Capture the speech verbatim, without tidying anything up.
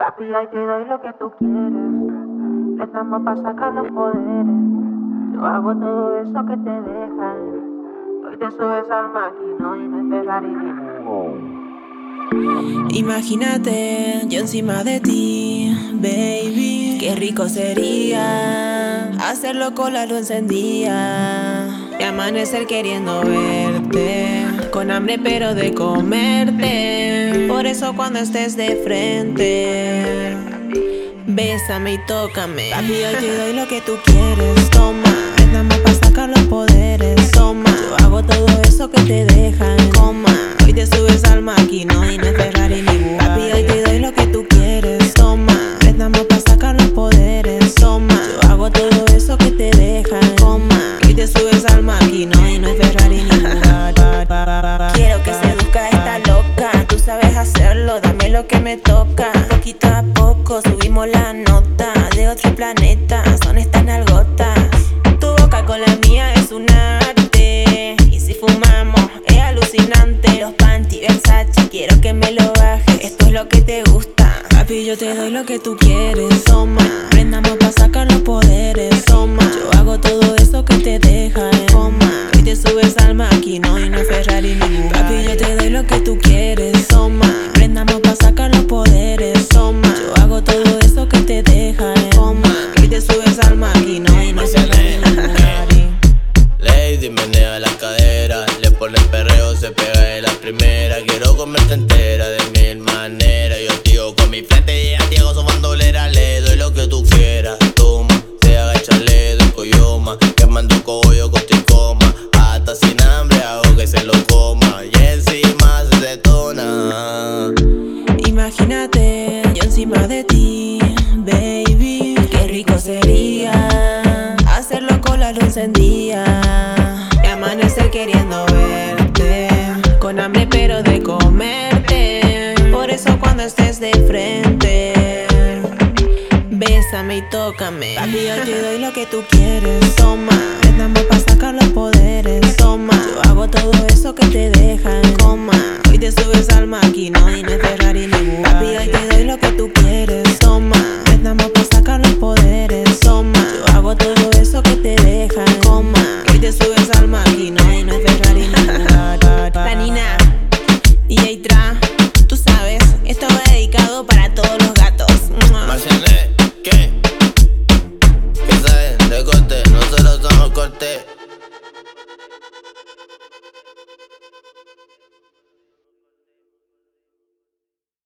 Papi, ahí te doy lo que tú quieres. Estamos para sacar los poderes. Yo hago todo eso que te dejan. Hoy te subes al máquina y no es Ferrari ni ningún. Imagínate, yo encima de ti, baby. Qué rico sería hacerlo con la luz encendida y amanecer queriendo verte, con hambre pero de comerte. Por eso cuando estés de frente, bésame y tócame. Papi, hoy te doy lo que tú quieres. Toma, préndame pa' sacar los poderes. Toma, yo hago todo eso que te dejan. Coma, hoy te subes al maquinón y no es Ferrari ni Bugatti. Papi, hoy te doy lo que tú quieres. Toma, préndame pa' sacar los poderes. Toma, yo hago todo eso que te dejan. Coma, hoy te subes al maquinón y no es Ferrari ni Bugatti. Quiero que seduzca a esta loca. Tú sabes hacerlo, dame lo que me toca. Poquito a poco subimos la nota. De otro planeta son estas nalgotas. Tu boca con la mía es un arte. Y si fumamos es alucinante. Los panty Versace, quiero que me lo bajes. Esto es lo que te gusta. Papi, yo te doy lo que tú quieres. Toma, prendamos pa' sacar los poderes. Toma, yo hago todo eso que te deja. Toma, hoy te subes al maquinón y no es Ferrari ni Bugatti. Papi, yo te doy lo que tú quieres. Toma, prendamos pa' sacar los poderes. Toma, yo hago todo eso que te deja. Toma, hoy te subes al maquinón y no es Ferrari ni Bugatti. Lady menea la cadera, le pone el perreo, se pega de la primera. Quiero comerte entera de mil maneras. Yo tío con mi frente y a Diego su bandolera. Le doy lo que tú quieras, toma. Se agacha, le doy coyoma. Quemando cogollo con tu coma. Hasta sin hambre hago que se lo coma. Y encima se detona. Imagínate, yo encima de ti, baby. Qué rico sería hacerlo con la luz encendida y amanecer queriendo verte, con hambre pero de comerte. Por eso cuando estés de frente, bésame y tócame. Papi, hoy te doy lo que tú quieres. Toma, préndame pa' sacar los poderes. Toma, yo hago todo eso que te dejan. Coma, hoy te subes al maquinón y no es Ferrari ni